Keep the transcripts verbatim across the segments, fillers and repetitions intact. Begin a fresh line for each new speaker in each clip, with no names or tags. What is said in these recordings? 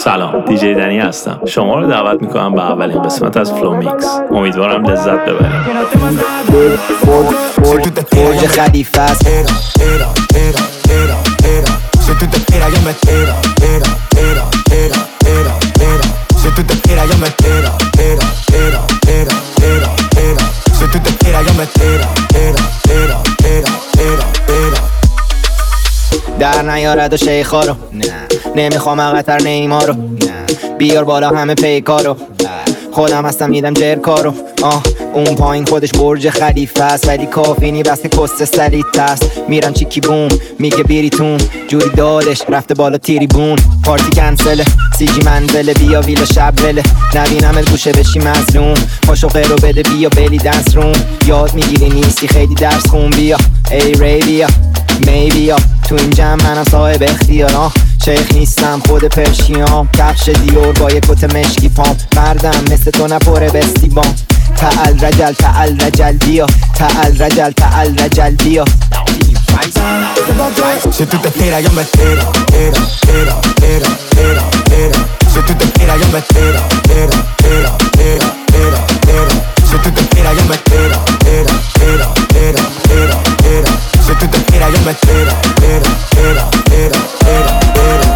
سلام، دیجی دنی هستم. شما رو دعوت میکنم به اولین قسمت از فلو میکس. امیدوارم لذت ببرید.
برج خلیفه است. Si tú te tiras yo me tiro, tiro, tiro, tiro, tiro, tiro. Si tú te tiras yo me tiro, tiro, tiro, tiro, tiro, tiro. Si tú te tiras yo me tiro, tiro, tiro, tiro, tiro, tiro. در نیارد و شیخا رو نه، نمیخوام اقتر نیمارو نه، بیار بالا همه پیکارو، خودم هستم میدم جرکارو. آه اون پایین خودش برج خلیفه است، ولی کافی نی بس کست سلیت است. میرم چیکی بوم میگه بیریتون، جوری دادش رفته بالا تیریبون. پارتی کنسله سیجی منزله، بیا ویلا شب وله، نبینم از گوشه بشی مظلوم. پاشو غیرو بده بیا بلی دنس روم، یاد میگیری نیستی خیلی درس خون. بیا ای ری بیا میبی یا تو این جمع منم صاحب اختیارم. شیخ نیستم خود پرشیام، کفش دیور با یک کت مشکی پام. مردم مثل تو نپره بستی بام. تعال رجل تعال رجل بیا، تعال رجل تعال رجل بیا. Si tú te tiras yo me tiro, tiro, tiro, tiro, tiro, tiro. Si tú te tiras yo me tiro, tiro, tiro, tiro, tiro, tiro. Si tú te tiras yo me tiro, tiro, tiro, tiro, tiro, tiro. Si tú te tiras yo me tiro, tiro, tiro, tiro, tiro, tiro.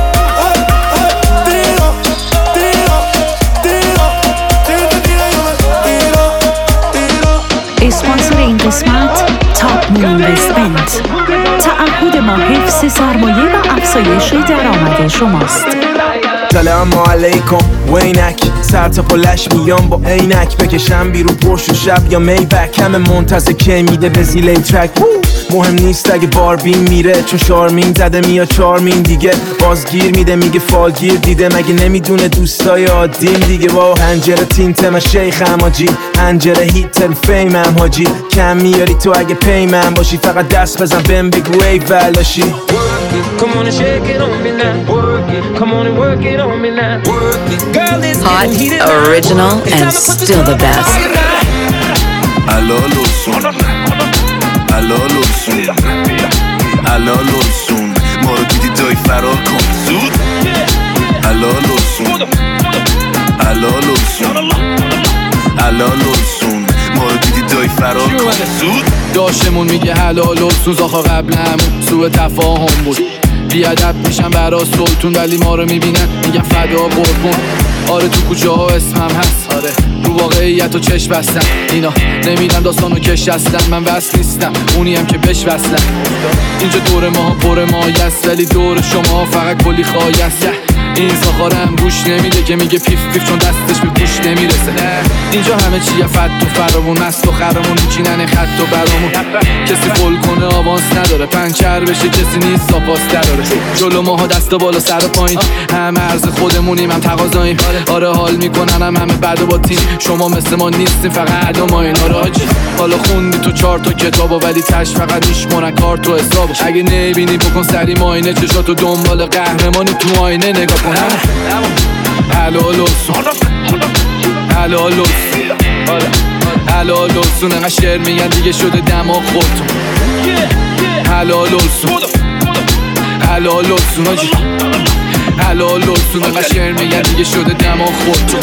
اسپانسر این قسمت تاپ مون اینوستمنت، تعهد ما حفظ سرمایه و افزایش درآمد شماست.
سلام علیکم وینک، سر تا پلش میام با عینک، بکشم بیرون پرش و شب یا میبک. همه منتظر کی میده به زیل ترک، مهم نیست اگه باربین میره، چون شارمین زده میاد چارمین دیگه. بازگیر میده میگه فالگیر دیده، مگه نمیدونه دوستای عادیم دیگه. با هنجره تینت من شیخم حاجی، هنجره هیتن فیمم حاجی. کم میاری تو اگه پیمم باشی، فقط دست بزن بهم بگو ای ولاشی.
Come on and shake it on me now. Work it. Come on and work it on me now. Work it. Girl, this
Hot, original, and still the best.
Allo Luzun, allo Luzun, allo Luzun. ما رو دیدی دای فرار کن زود. Allo Luzun, allo Luzun, allo Luzun. ما رو دیدی دای فرار کن زود.
داشتمون میگه حلال و سوز، آخه قبلمون سوء تفاهم بود. بیادب میشن برا سلطون، ولی ما رو میبینن میگن فدا قربون. آره تو کوچه ها اسمم هست، آره رو واقعیت و چشم بستن. اینا نمیدن داستانو کش هستن، من وصل نیستم اونی هم که بش وصلن. اینجا دور ما پر مایست، ولی دور شما فقط کلی خایست. این ساخارم گوش نمیده که میگه پیف پیف، چون دستش به گوش نمیرسه. اینجا همه چیه فت و فرامون، مست و خرمون میچینن خط و برامون. کسی فول کنه آوانس نداره، پنچر بشه کسی نیست ساپاس دراره. جلو ماها دست بالا سر و پایین، همه عرض خودمونیم هم تقاضاییم. آره حال میکنن هم همه بعد و با تیم، شما مثل ما نیستیم فقط عد و ماین. آره حاجی حالا خوندی تو چهار تا کتابو، ولی تش فقط میشمونن کار تو حسابو. اگه نبینی بکن سری ماینه، چشاتو دنبال قهرمانی تو آینه نگاه کن. حلال لوسون، حلال لوسون، حلال لوسون. انقدر شعر میگن دیگه شده دماغ خودتون. حلال لوسون، حلال لوسون آجی، حلال لوسون. انقدر شعر میگن دیگه شده دماغ خودتون.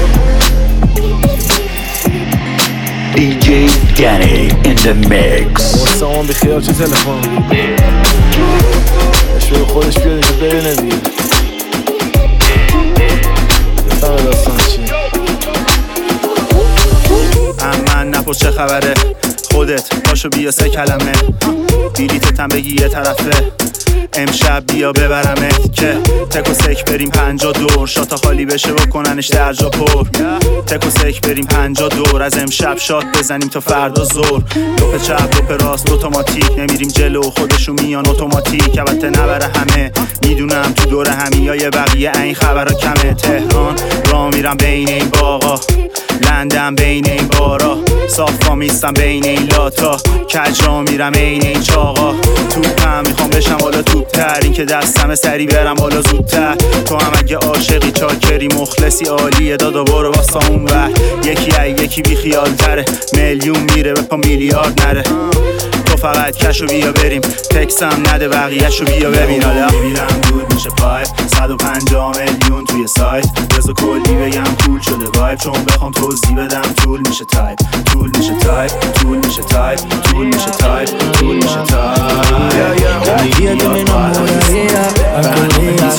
دی جی Danny in the mix.
سامان بخیال چه تلفن شروع خودش بیاد اینجا ببینه دیگه، بفهمه داستان چی.
من نپرس چه خبره، خودت پاشو بیا سه کلمه. بیلیتتم بگی یه طرفه، امشب بیا ببرمت که تک و سک بریم پنجا دور. شاتا خالی بشه و کننش در جا پر. تک و سک بریم پنجا دور، از امشب شات بزنیم تا فردا زور. لوپ چپ لوپ راست اتوماتیک، نمیریم جلو خودشون میان اتوماتیک. البته نبره همه، میدونم تو دور همیای بقیه این خبرها کمه. تهران را میرم بین این باغا، لندن بین این بارا، صافا میستم بین این لاتا، کج را میرم این این چاقا. توپم میخوام بشم بالا توپتر، این که دستم سری برم بالا زودتر. تو هم اگه عاشقی چاکری مخلصی عالیه، دادا برو واسه اون ور. یکی ای یکی بی خیال تره، میلیون میره به پا میلیارد نره. تو فقط کشو بیا بریم، تکسم نده بقیهشو بیا ببین. حالا میبینم دود میشه پایپ، صد و پنجاه میلیون توی سایت، بذار کلی بگم کول شده وایب، چون بخوام توضیح بدم طول میشه تایپ، طول میشه تایپ، طول میشه تایپ، طول میشه تایپ، طول میشه تایپ.
Día que me enamoraría, acordaría.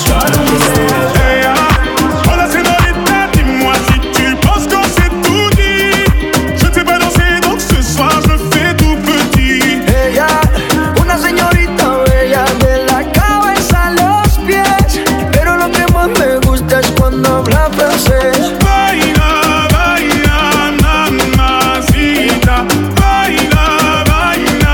Hola señorita, dis-moi si tu penses que c'est tout dit. Je t'ai pas dansé donc ce soir je fais tout petit.
Ella, una señorita bella de la cabeza a los pies, pero lo que más me gusta es cuando habla francés.
Baila, baila, mamacita. Baila, baila,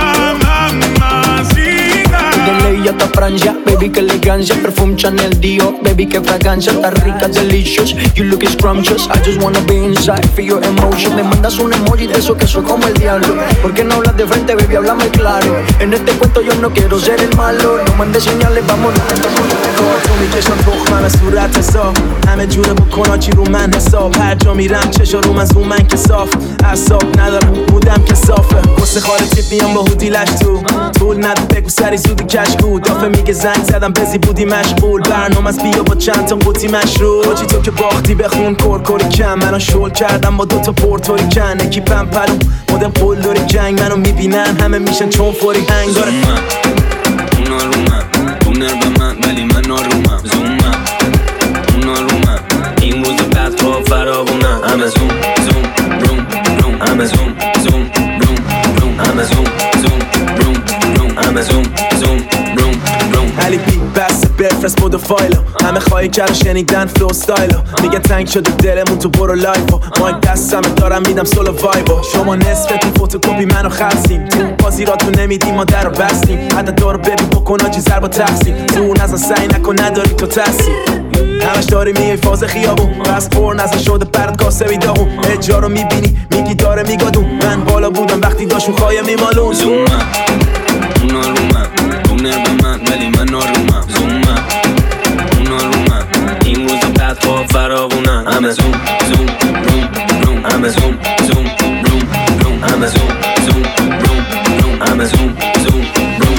mamacita.
De ley hasta Francia, baby que elegancia, perfume Chanel Dior, baby que fragancia, está rica, delicious, you look scrumptious, I just wanna be inside, feel your emotion. Me mandas un emoji de eso que soy como el diablo. ¿Por qué no hablas de frente, baby? Háblame claro. En este cuento yo no quiero ser el malo. No mandes señales, vámonos.
کار تو میکشم تخمم صورت حساب، همه جوره بکن آجی رو من حساب، هر جا میرم چشا رو من زوم من که صاف، اعصاب ندارم بودم که صافه، قصه خاره تیپ میام با هودی لش تو، طول نده بگو سری زودی کشکو، دافه میگه زنگ زدم بزی بودی مشغول، برنامه از بیا با چند تا قوطی مشروب، آجی تو که باختی بخون کرکوری کم، منو شل کردم با دوتا پورتوریکن، اکیپم پلوم مدم قول داری جنگ، منو میبینن همه میشن چون فوری هنگ داره
اونا رو من اونر به من ولی من آرومم، زومم اونا رو من این روز بعد با فراغونم، همه زوم زوم روم روم، همه زوم زوم روم روم، همه زوم زوم روم روم، همه زوم زوم روم روم.
علی بی بس بفرست بود و فایلو، همه خواهی کرد شنیدن فلو ستایلو، میگه تنگ شده دلمون تو برو لایفو، مایک دستم دارم میدم سولو وایبو، شما نصفتون فوتوکوپی منو خلصیم، تو بازی را تو نمیدیم ما در رو بستیم، حتی دارو ببین بکن آجی زر با تقسیم، تو نزن سعی نکن نداری تو تحصیل، همش داری میای فاز خیابون، بس پر نزن شده پرد کاسه داغون، اجا رو میبینی میگی داره میگادون، من بالا بودم وقتی داشون خواهی میمالون،
زومم اونا رو من اونر به من ولی من آرومم، زومم اونا رو من این روز بعد با فراغونم، همه زوم زوم روم روم، همه زوم زوم روم روم، همه زوم زوم روم روم، همه زوم زوم روم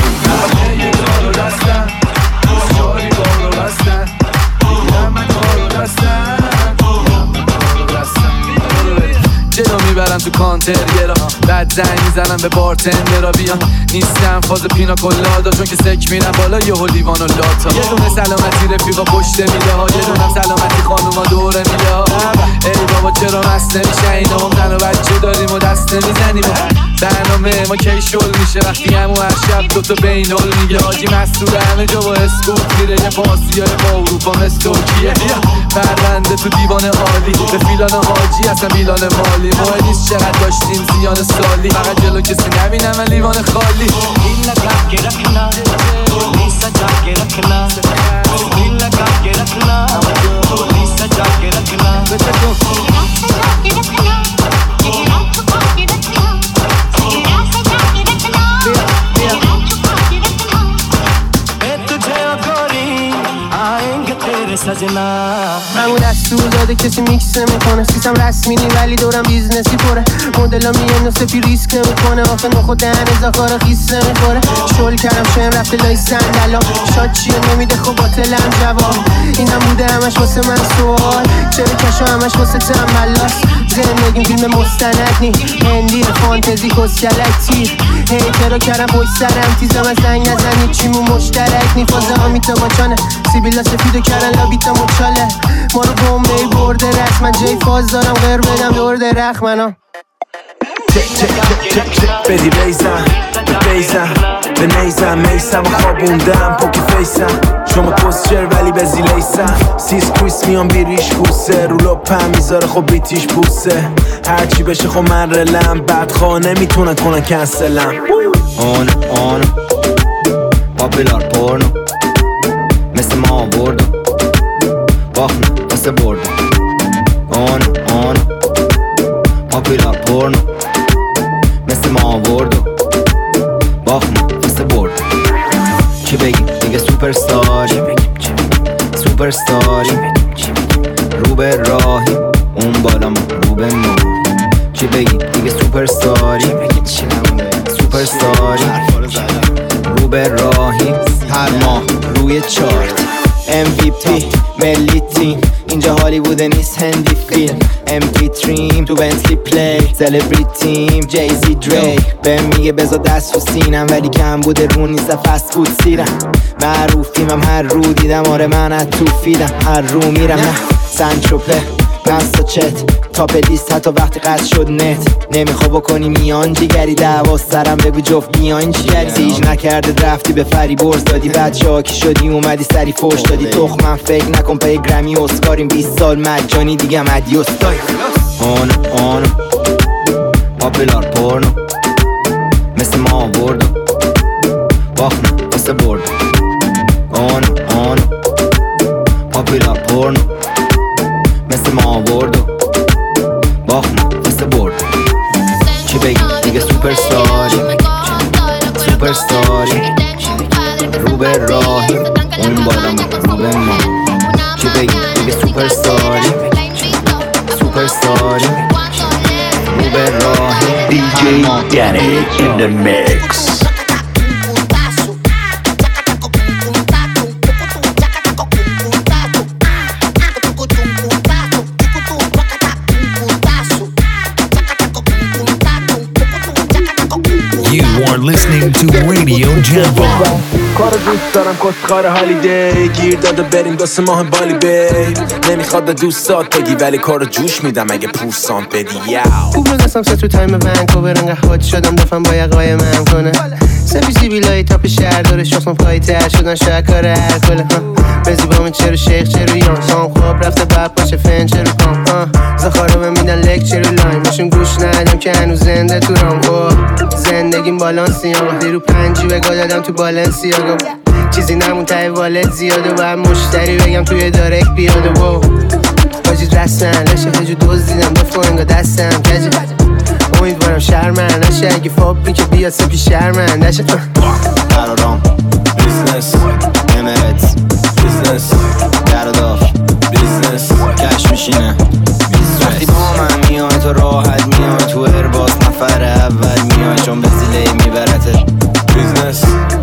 جلو میبرم تو کانتر یه را، بعد زنگ میزنم به بارتندرا بیان، نیستم فاز پینا کلادا چون که سک میرم بالا یه لیوان و لاتا، یه دونه سلامتی رفیقا پشت میده ها، یه دونه سلامتی خانوما دوره میده ها، ای بابا چرا مست نمیشه اینا، هم زن و بچه داریم و دست نمیزنیم، برنامه ما کی شل میشه وقتی همو هر شب دوتا بینال میگه، حاجی مسئول همه جا با اسکوپ میره، یه بازیای با اروپا مثل ترکیه، پرونده تو دیوان عالی به فیلان حاجی اصلا میلان مالی، مهم نیست چقدر داشتیم زیان سالی، فقط جلو کسی نبینم و لیوان خالی.
दिल लगा के रखना, डोली सजा के रखना, दिल लगा के रखना, डोली सजा के रखना, सजा के रखना, चेहरा छुपा के रखना, चेहरा सजा के रखना, चेहरा छुपा के रखना, ए तुझे ओ गोरी आएंगे तेरे सजना.
همون دستور داده کسی میکس نمیکنه، سیستم رسمی نی ولی دورم بیزنسی پره، مدلا میان سفی ریسک نمیکنه، آخه نخود دهن زخار خیس نمیخوره، شل کردم شایم رفته لای صندلا، شاد چیه نمیده خب باطلم جواب، اینم بوده همش واسه من سوال، چرا کشا همش واسه تنبلاس، زندگیم فیلم مستند نی، هندی فانتزی کسکلک هی چرا کردم پشت سرم تیزم از زنگ نزنی چیمون مشترک نی، فازه ها میتا باچانه سیبیلا سفیدو کردن لابیتا مچاله، ما رو بومبی برده رسم، من جای فاز دارم غیر بدم دور درخ منو
بدی بیزم به بیزم به نیزم میسم و خوابوندم پاکی فیسم، شما کسچر ولی به زیلیسم، سیس کریس میان بیریش پوسه، رو لپم میذاره خب بیتیش پوسه، هرچی بشه خب من رلم، بدخواه نمیتونن کنن کنسلم.
آنو آنو پاپیلار پورنو مثل ما بردو باخنه مثل بردو، آنو آنو پاپیلار پورنو مثل ما بردو باخنه مثل بردو، چی بگیم دیگه سوپرستاری سوپرستاری رو به راهی اون بالا ما رو به ما، چی بگیم دیگه سوپرستاری سوپرستاری رو به راهی هر ماه روی چارت ام وی پی ملی تیم اینجا هالیوود نیست هندی فیلم ام پی تریم تو بنتلی پلی سلبریتیم جیزی دری بهم میگه بذار دست رو سینم ولی کم بوده رو نیست فست فود سیرم معروفیم هم هر رو دیدم آره من از تو فیدم هر رو میرم نه سنتروپه نستا چت تاپ لیست حتی وقتی قد شد نت نمیخوا بکنی میان جیگری دعوا سرم بگو جفت بیاین چیگری سیج نکرده رفتی به فری برز دادی بعد شاکی شدی اومدی سری فوش دادی تخمم فکر نکن پای گرمی اسکاریم بیست سال مجانی دیگه مدیوس دای آنو آنو پاپولار پورنو مثل ما آوردو باخنه واسه برد آنو آنو پاپولار پورنو مثل ما آورد و باخنه مثل برد چی بگی دیگه سوپرستاری سوپرستاری رو به راهی اون بالا رو به ما چی بگی دیگه سوپرستاری سوپرستاری رو به راهی
دی جی Danny in the mix.
Listening to Radio Jambo.
کارو دوست دارم کسخار هالیدی گیر داده بریم دو سه ماه بالی بیب نمیخواد به دوستات بگی ولی کارو جوش میدم اگه پورسانت بدی یاو
خوب نگستم سه تو تایم ونکوور انقدر هات شدم دفعم با یقای من کنه سبی زیبی لای تاپ شهر داره شخصم پایی تر شدن شاید کار هر کله بزی با من چرو شیخ چرو یان سام خواب رفته بعد پاشه فن چرو پام زخارا به میدن لک چرو لاین باشون گوش ندم که هنوز زنده تو رام زندگیم بالانسی ها وقتی رو پنجی بگاه دادم تو بالانسی ها چیزی نمون تای والت زیاده و هم مشتری بگم توی دارک بیاده و باجی رستن لشه هجو دوز دیدم دفعه انگا دستم کجه امیدوارم شرمن نشه اگه فابری که بیاد سپی شرمن نشه
قرارام بیزنس امرت بیزنس درداف بیزنس کش میشینه وقتی با من میای تو راحت میای تو ارباز نفر اول میای چون به زیله میبرته بیزنس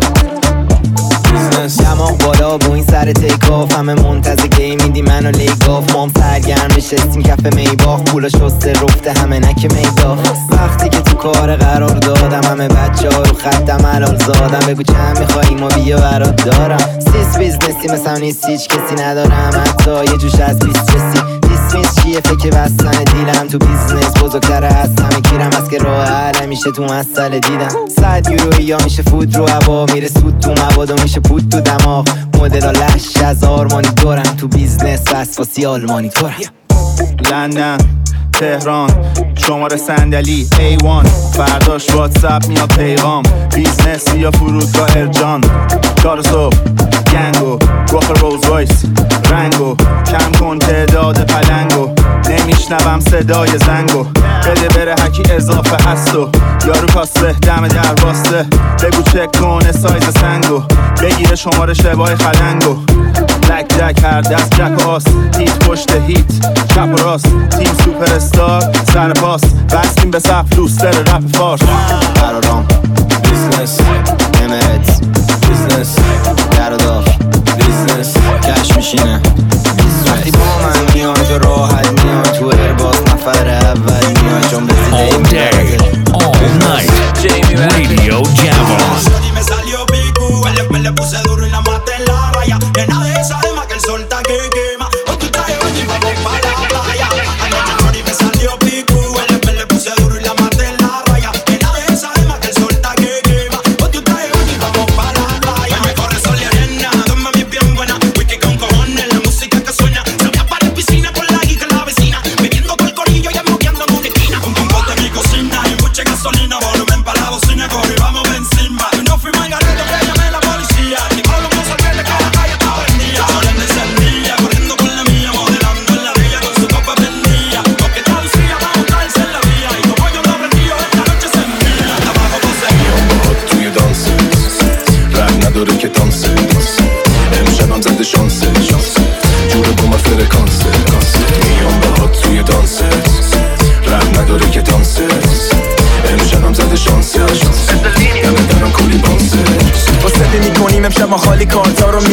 دماغ بالا با این سر تیکاف همه منتظر گیم میدی منو لیگاف مام سرگرم نشستیم کف میباخ پولا شسته رفته همه نک میداف وقتی که تو کار قرار دادم همه بچه ها رو خطم حلال زادم بگو چند میخوایی ما بیا برات دارم سیس بیزنسی مثلا نیست هیچ کسی ندارم حتی یه جوش از بیست رسی دیسمیس چیه فکر بستن دیلم تو بیزنس بزرگتر از همه گیرم از که راه حل میشه تو مسئله دیدم صد یورویی یا میشه فود رو هوا میره سود تو مواد و میشه پود تو دماغ مدل ها لش از آرمانی دارم تو بیزنس وسواسی آلمانی دارم
لندن تهران شماره صندلی ای وان فرداش واتساپ میاد پیغام بیزنس یا فرودگاه ارجان چهار صبح گنگو گوخ روز رایس رنگو کم کن تعداد پلنگو نمیشنوم صدای زنگو بده بره هکی اضافه هستو یارو کاسه دم در واسه بگو چک کنه سایز سنگو بگیره شماره شبای خلنگو لک جک هر دست جک و آس هیت پشت هیت چپ و راست تیم سوپر استار سر پاس بستیم به صف لوستر رپ فارس
قرارام بیزنس امرت بیزنس درداف بیزنس کش میشینه وقتی با من میای تو راحت میای تو ارباز نفر اول میای چون به
All day, all night, Radio Jambo.
Me salió pico, me le puse duro y la maté en la raya. Nena de esa alma que el sol está que quema. Hoy tú traes hoy y vamos pa' la playa. Anoche me salió pico, me le puse duro y la maté en la raya. Nena de esa alma que el sol está que quema. Hoy tú traes hoy y vamos pa' la playa. Me corre sol y arena, dos mami bien buena. Whisky con cojones, la música que suena. Sabía para la piscina con la guita la vecina. Bebiendo con el corillo y moqueando en una esquina. Un poco de mi cocina y mucha gasolina, boludo.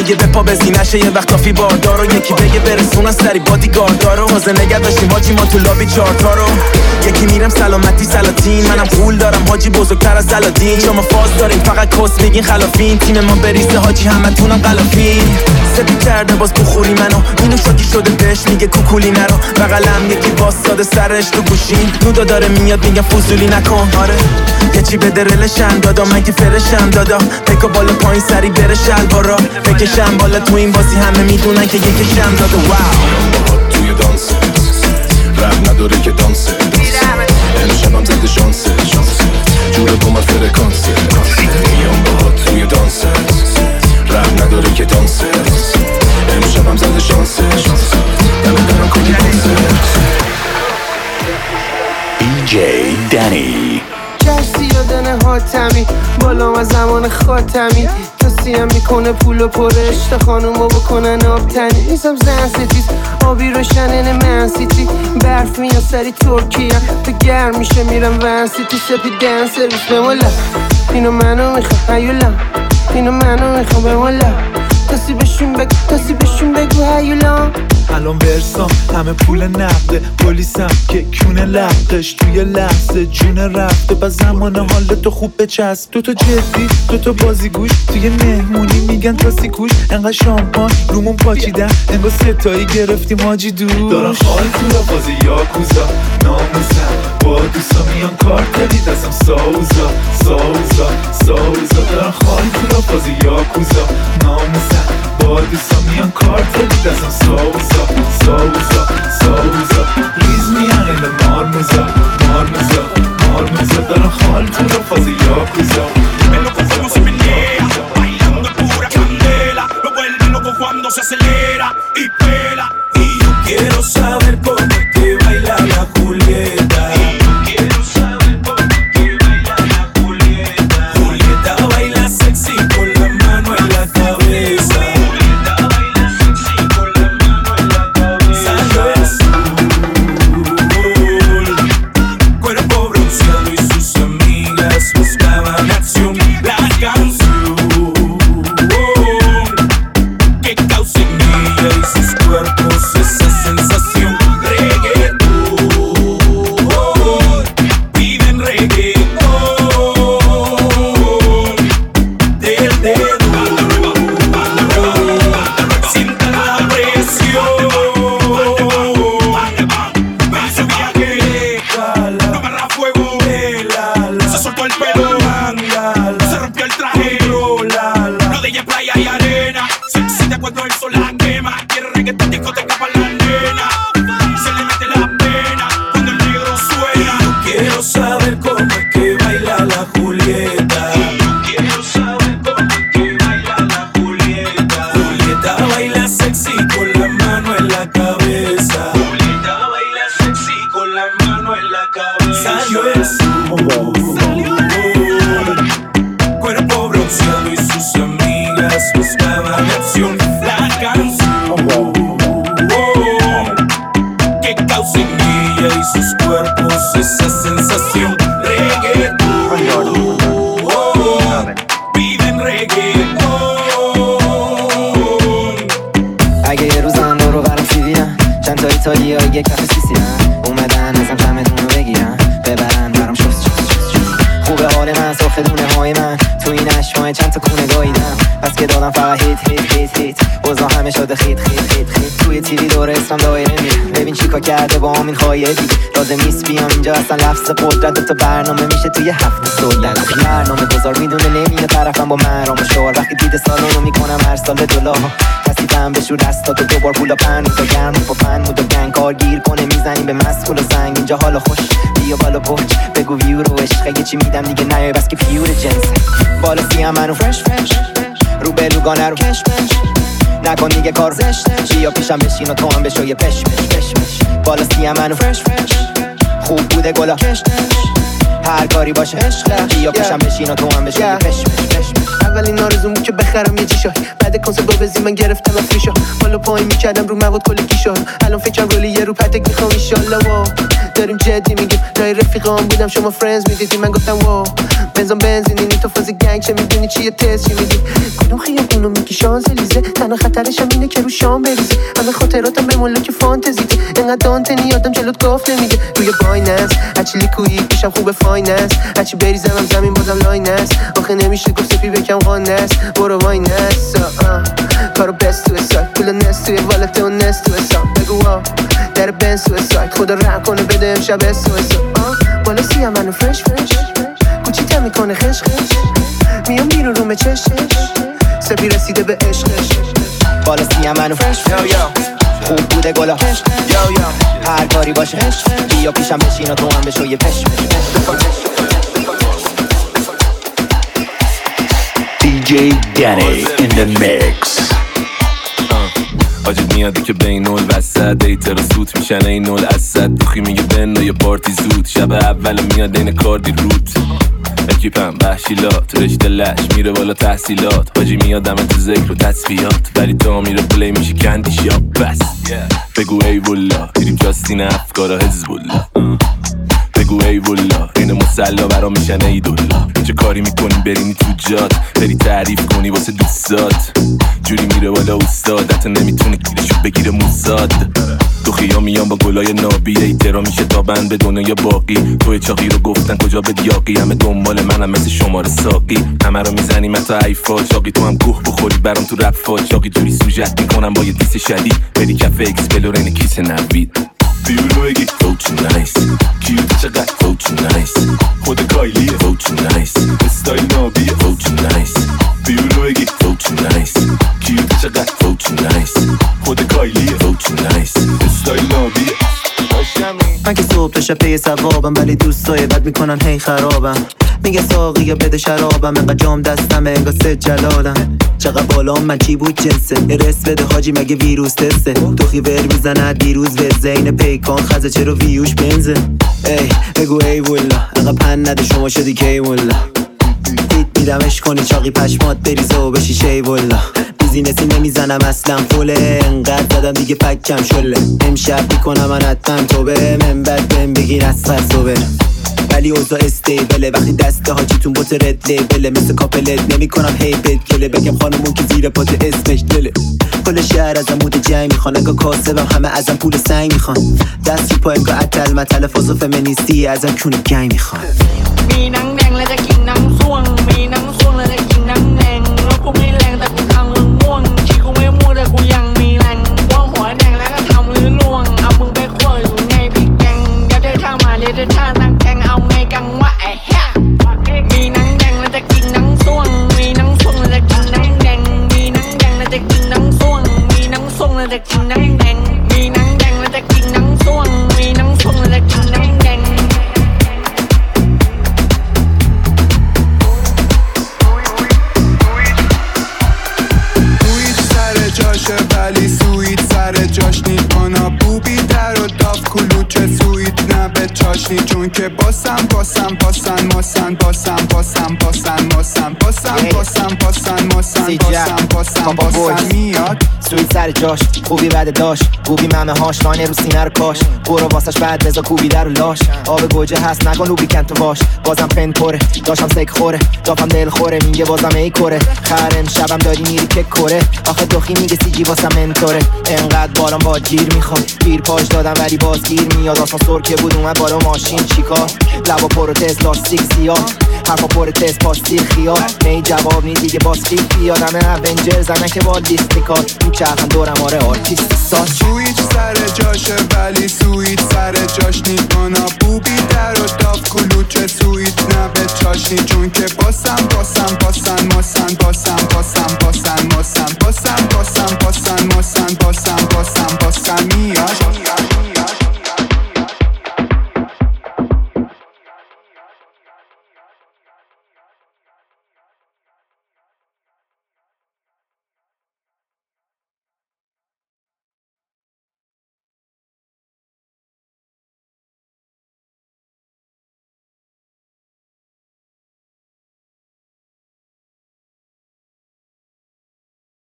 میگه به پا بزی نشه یه وقت کافی باردارو یکی بگه برسونن سری بادیگاردارو حاضر نگه داشتیم حاجی ما تو لابی چارتا رو یکی میرم سلامتی سلاطین منم پول دارم حاجی بزرگتر از الادین شما فاز دارین فقط کس میگین خلافین تیم ما بریزه حاجی همتونم غلافین سپی کرده باز بخوری منو اینو شاکی شده بهش میگه کوکولی نرو بغلم یکی واسطاده سرش تو گوشین نودا داره میاد میگم فضولی نکن آره یه چی بده رلشم دادا من که فرشم دادا پکا بالا پایین سری بره شلوارا بکشم بالا تو این بازی همه میدونن که یکیشم داده واو
توی دانسه رب نداره که دانسه امشبم زده شانسه جوره با من فرکانسه میام باهات توی دانسه رب نداره که دانسه امشبم زده شانسه دمه دارم کنی دانسه
دی جی دنی
کشتی یادنه حاتمی بالا از زمان خاتمی توصیم میکنه پول و پرش تا خانومو بکنن آبتنی نیستم زن ستیز آبی روشنن من سیتی برف میان سری ترکیه تو گرم میشه میرم ون سیتی سپی دن سرویس بمولا اینو منو میخوام هیولا اینو منو میخوام بمولا تاسی بشون بگو تاسی بشون بگو هیولا
الان برسام همه پول نقده پلیسم که کونه لقش توی لحظه جون رفته با زمان حال تو خوب بچسب تو تو جدی تو تو بازیگوش توی مهمونی میگن تاسی کوش انقدر شامپان رومون پاچیدن انگار ستایی گرفتیم حاجی دوش
دارم خال تو را بازی یاکوزا ناموزم با دوستا میان کارتلی دستم ساوزا ساوزا ساوزا دارم خال تو را بازی یاکوزا ناموزم با دوستا میان کارتلی دستم ساوزا ساوزا ساوزا ریز میان این مارموزا مارموزا مارموزا دارم خال تو را بازی یاکوزا
Me lo como se menea, bailando pura candela, lo vuelve loco cuando se acelera y pela. Y yo quiero saber cómo es que baila la Julieta. Quiero saber cómo es que baila la Julieta. Julieta baila sexy con la mano en la cabeza. Julieta baila sexy con la mano en la cabeza. Salió el sol, cuerpo bronceado y sus amigas buscaban acción. La canción que causa en ella y sus cuerpos esa sensación. Reggaetón, viven reggaetón. Del dedo, sienta la presión. Me hizo viaje, no agarra fuego. Se soltó el pelo, se rompió el traje. No de ella playa y arena. Se excita cuando el sol la quema. Quiere reggaetón, discoteca pa' la nena. Se le mete la pena cuando el negro suena. Yo quiero saber cómo es que baila la Julieta. Quiero saber cómo es que baila la Julieta. Julieta baila sexy con la mano en la cabeza. Julieta baila sexy con la mano en la cabeza. Salió el sol, cuerpo bronceado y sus amigas buscaban acción. La canción que causa en ella y sus cuerpos esa sensación. Reggaetón, viven reggaetón.
اگه یه روزم برو برام سیویرم چند تا ایتالیا یک کف سیسیرم اومدن ازم جمعتون رو بگیرم ببرن برام شست شست شست خوبه حال من سرخ دونه های من تو این اشمای چند تا کونه گاییدم پس که دادم فقط هیت هیت هیت هیت اوضاع همه شده خیت خیت خیت خیت توی تیوی دور اسمم دایره میره ببین چیکار کرده با همین خواهیه دیگه لازم نیست بیام اینجا اصلا لفظ قدرت تا برنامه میشه توی هفته سردن برنامه گذار میدونه نمیاد طرفم با مرام و شعار وقتی دیده سالونو میکنم هر سال به دلار کسی فهم بشور دستا تو دوبار پولا پن تا گرم با فن مود و گنگ کار گیر کنه میزنیم به مسکول و زنگ اینجا حالا خوش بیا بالا برج بگو ویو رو عشق یه چی میدم دیگه نیای بس که پیور جنس بالا سیم منو فرش فرش رو به لوگانه رو کش پش نکن دیگه کار زشت بیا پیشم بشین و تو هم بشو یه پش پش پش پش بالا سیم منو فرش فرش خوب بوده گلا کش هر کاری باشه بیا پیشم بشین و تو هم بشو یه پش پش پش
اولین آرزوم بود که بخرم یه جیشا بعد کنسرت با بزی من گرفتم افریشا حالا پایین میکردم رو مواد کل گیشا الان فکرم رولی یه رو پتک میخوام ایشالله وا داریم جدی میگیم جای رفیقام بودم شما فرندز میدیدی من گفتم وا بنزون بنزینی تو فاز گنگ چه میدونی چیه تست چی میگی کدوم خیابونو میگی شانزلیزه تنها خطرش هم اینه که رو شام بریزی همه خاطراتم به ملاک فانتزیته انقدر دانتنی آدم جلوت گفت نمیگه روی بایننس هرچی لیکوید پیشم خوبه فایننس هرچی بریزم هم زمین بازم لاینس آخه نمیشه گفت سپی بکم قانس برو واینس کارو بست تو اسای پول نست توی والت و نست تو اسا بگو آه در بنس تو اسای خدا رحم کنه بده امشب اسو اسا بالا سیم منو فرش فرش کوچی تم میکنه خش خش میام بیرون رومه چش چش سپی رسیده به عشقش
بالا سیم منو فرش فرش خوب بوده گلا یو یو هر کاری باشه بیا پیشم بشین و تو هم بشو یه پش
دی جی Danny in the mix.
آجت میادی که بین نول وسط ایتر و سوت میشن این نول اسد دوخی میگه بن و یه پارتی زود شب اول میاد این کاردی روت اکیپم وحشیلات رشته لش میره بالا تحصیلات حاجی میادم تو ذکر و تصفیات ولی تا میره پلی میشه کندیش یا بس بگو ای والله دیریم جاستین افکارا حزبالله بگو ای والله این مسلا برا میشن ای دولا چه کاری میکنی برینی تو جات بری تعریف کنی واسه دوستات جوری میره بالا استاد حتی نمیتونه گیرشو بگیره موساد تو خیام میام با گلای نابی ایترا میشه تا بند بدونه یا باقی توی چاقی رو گفتن کجا به دیاقی همه دنبال منم مثل شماره ساقی همه رو میزنیم تا ایفا چاقی تو هم گوه بخوری برام تو رپ فا چاقی جوری سوژت میکنم با یه دیس شدید بری کف اکسپلورین کیس نوید بیرو بگی فوچو نایس کیوت چقدر فوچو نایس خود کایلیه فوچو نایس استایل نابیه فوچو نایس بیرو بگی فوچو نایس کیوت چقدر فوچو نایس خود کایلیه فوچو نایس استایل نابیه
من که صبح تا شب پی ثوابم ولی دوستای بد میکنن هی خرابم میگه ساقی یا بده شرابم انقدر جام دستم انگار سه جلالم چقدر بالام من چی بود جنسه یه رس بده حاجی مگه ویروس تسته تو خیور میزنه دیروز وزه این پیکان خزه چرا ویوش بنزه ای بگو ای والله انقدر پن نده شما شدی کی والله دیت میدمش کنی چاقی پشمات بریزه و بشی شی والله بیزینسی نمیزنم اصلا فوله انقدر زدم دیگه پکم شله امشب میکنم من حتما تو به من بد بهم بگیر از صبح ولی اوضاع استیبله وقتی دست حاجیتون بوت رد لیبله مثل کاپلت نمی کنم هی بد کله بگم خانمون که زیر پات اسمش دله کل شهر ازم مود جنگ میخوان اگه کاسبم همه ازم پول سنگ میخوان دست رو پا انگاه عطل مطل فاز و فمینیستی ازم کونی گنگ میخوان
มีนังแดงและจะกินนังส่วงมีนังส่วงและจะกินนังแดงแล้วกูไม่แรงแต่กูทำมึงม่วงชีกูไม่มั่วแต่กูยังมีแรงว่างหัวแดงแล้วก็ทำลื้อล่วงเอามึงไปคั่วอยู่ในพริกแกงเดี๋ยวเดินทางมาเลยเดินทางนั่งแกงเอาไงกังวะไอ้เหี้ยมีนังแดงและจะกินนังส่วงมีนังส่วงและจะกินนังแดงมีนังแดงและจะกินนังส่วงมีนังส่วงและจะกินนังแดงมีนังแดงและจะกินนังส่วงมีนังส่วงและจะกินนังแดง
جاشه ولی سویت سر جاش نیست مانا بوبی در و داف کلوچه سویت نه به چاشنی چون که باسم باسم باسن ماسن باسم باسم باسن ماسن باسم باسم باسن ماسن باسم باسم باسن میاد
سویت سر جاش خوبی بده داشت خوبی ممه هاش لانه رو سینه رو کاش برو واسش بعد بزا کوبی در و لاش آب گوجه هست نگاه لوبی کن تو باش بازم فن پره داشتم سک خوره دافم دل خوره میگه بازم ای کره خرم شبم داری میری که کره آخه دخی میگه سیجی واسم منطوره انقدر بالام با گیر میخوام گیر پاش دادم ولی باز گیر میاد آسان سرکه بود اومد بالا ماشین چیکار لبا پر تست لاستیک سیاه حرفا پر تست پاستیل خیال نی جواب نی دیگه باز خیل بیادم اونجر زنه که با لیستیکار این چرخم دورم آره آرتیست ساز
سویت سر جاشه ولی سویت سر جاش نیست مانا بوبی در و داف کلوچه سویت نه به چاشنی چون که باسم باسم باسن ماسن باسم باسم باسن ماسن باسم باسم باسن ماسن باسم باسم باسم میاد